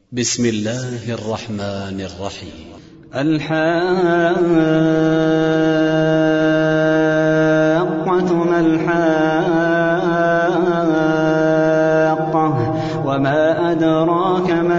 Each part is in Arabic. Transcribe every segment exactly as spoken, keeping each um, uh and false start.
بسم الله الرحمن الرحيم. الحاقة ما الحاقة وما أدراك ما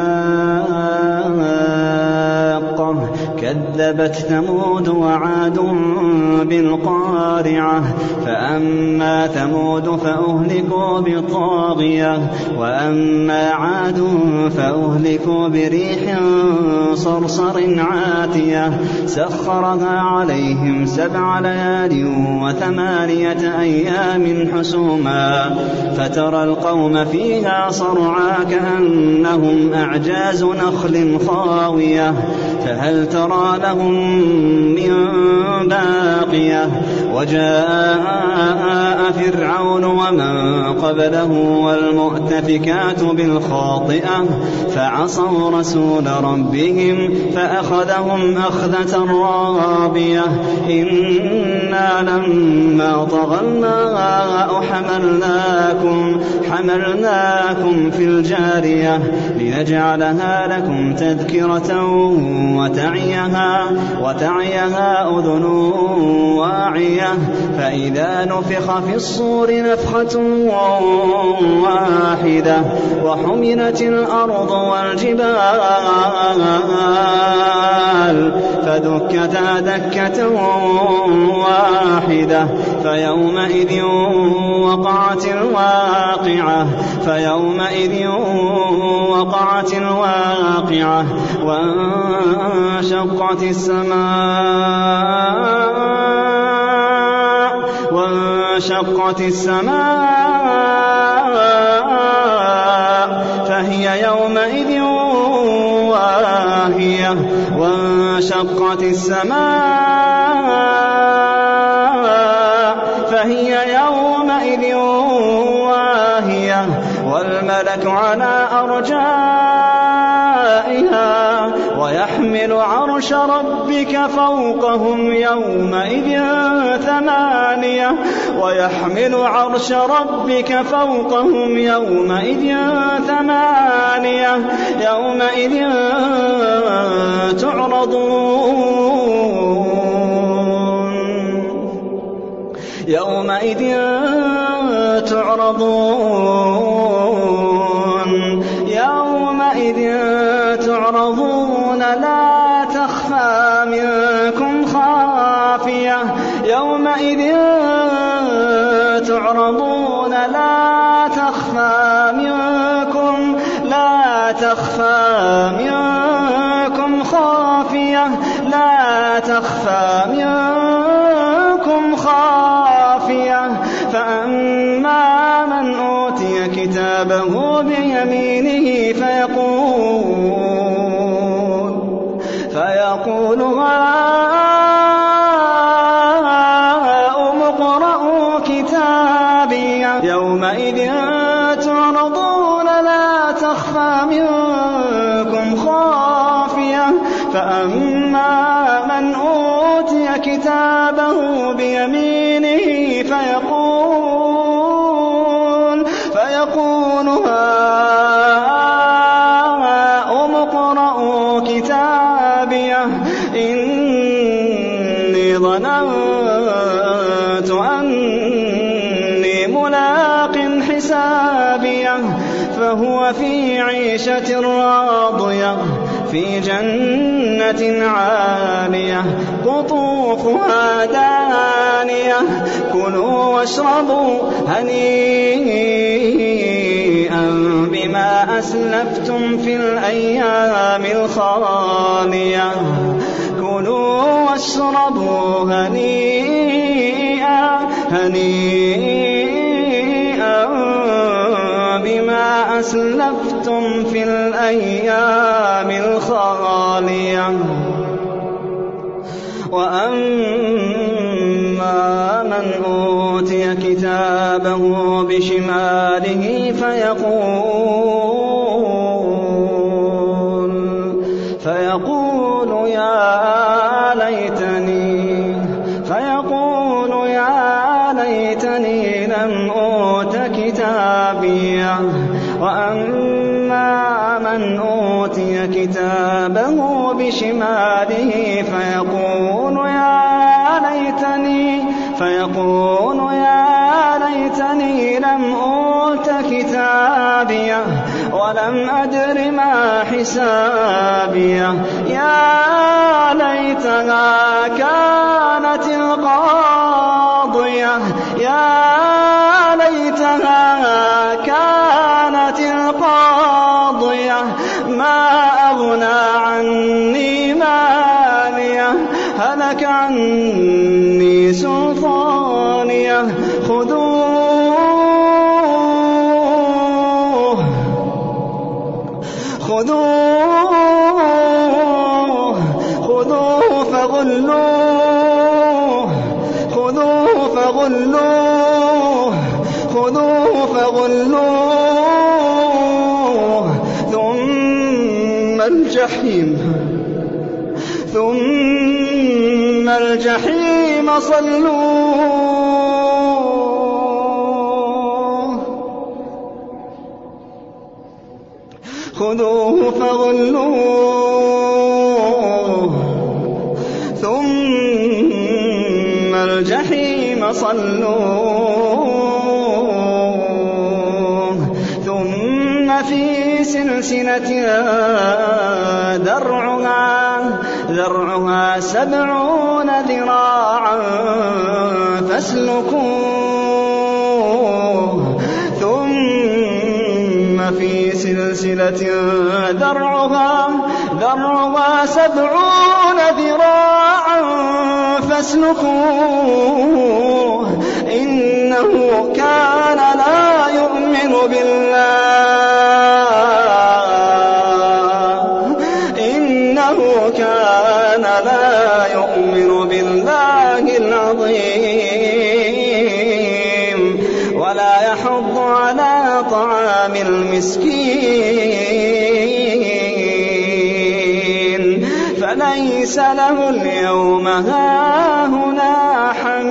الحاقة كذبت ثمود وعاد بالقارعة فأما ثمود فأهلكوا بالطاغية وأما عاد فأهلكوا بريح صرصر عاتية سخرها عليهم سبع ليال وثمانية أيام حسوما فترى القوم فيها صرعا كأنهم أعجاز نخل خاوية فهل ترى لهم من باقية وجاء فرعون ومن قبله والمؤتفكات بالخاطئة فعصوا رسول ربهم فأخذهم أخذة رابية إنا لما طغى الماء حملناكم حملناكم في الجارية لنجعلها لكم تذكرة وتعيها وتعيها أذن واعية فإذا نفخ في الصور نفخة واحدة وحملت الأرض والجبال فدكتا دكة واحدة فيومئذ وقعت الواقعة فيومئذ وقعت الواقعة وانشقت السماء وانشقت السماء فهي يومئذ واهية وانشقت السماء فهي يومئذ واهية والملك على أرجائها ويحمل عرش ربك فوقهم يومئذ ثمانية ويحمل عرش ربك فوقهم يومئذ ثمانية يومئذ تعرضون يومئذ تعرضون يومئذ تعرضون لا تخفى منكم خافية يومئذ تعرضون لا تخفى منكم لا تخفى منكم خافية لا تخفى منكم خافية فأما من أوتي كتابه بيمينه فيقول فيقول هاؤم اقرءوا كتابيه يومئذ تعرضون لا تخفى منكم خافية فأما من أوتي كتابه بيمينه فيقول فيقول هاؤم اقرءوا كتابيه إني ظننت أني ملاق حسابيه فهو في عيشة راضية في جنة عالية قطوفها دانية كلوا واشربوا هنيئا بما أسلفتم في الأيام الخالية كلوا واشربوا هنيئا هنيئا بما أسلفتم في الأيام الخالية وأما من أوتي كتابه بشماله فيقول فيقول يا ليتني فيقول يا ليتني لم أوت كتابيه وأما من أوتي أوتي كتابه بشماله فيقول يا ليتني فيقول يا ليتني لم أوت كتابيه ولم أدر ما حسابيه يا ليتها كانت القاضية يا ليتها كانت القاضية ما أغنى عني ماليه هلك عني سلطانيه خذوه خذوه خذوه فغلوه خذوه فغلوه خذوه فغلوه ثم الجحيم ثم الجحيم صلوه خذوه فغلوه ثم الجحيم صلوه ثم في سلسلة ذرعها ذرعها سبعون ذراعا فاسلكوه ثم في سلسلة ذرعها ذرعها سبعون ذراعا فاسلكوه إنه كان لا يؤمن بالله إنه كان لا يؤمن بالله العظيم ولا يحض على طعام المسكين فليس له اليوم هاهنا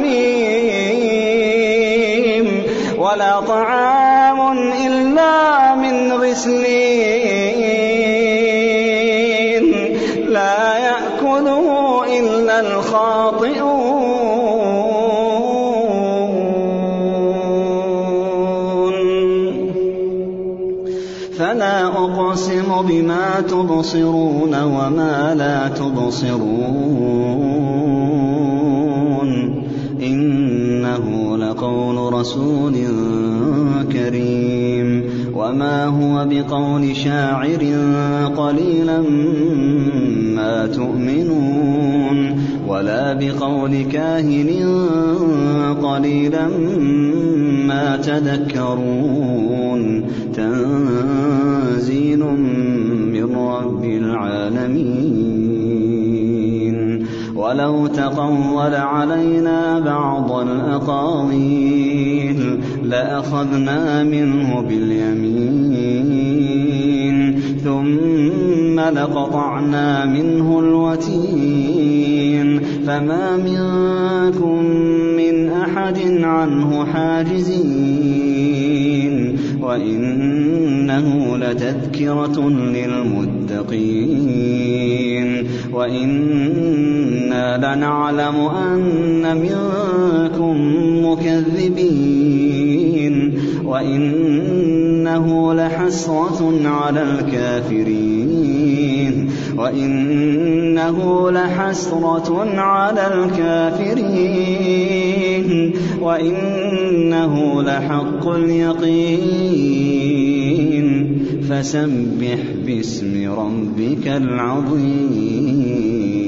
حميم ولا طعام إلا من غسلين لا يأكله إلا الخاطئون فلا أقسم بما تبصرون وما لا تبصرون إنه لقول رسول كريم وما هو بقول شاعر قليلا ما تؤمنون ولا بقول كاهن قليلا ما تذكرون تنزيل من رب العالمين ولو تقول علينا بعض الأقاويل لأخذنا منه باليمين ثم لقطعنا منه الوتين فما منكم من أحد عنه حاجزين وإنه لتذكرة للمتقين وإنا لنعلم أن منكم مكذبين وإنه لحسرة على الكافرين وإنه لحسرة على الكافرين وإنه لحق اليقين فسبح باسم ربك العظيم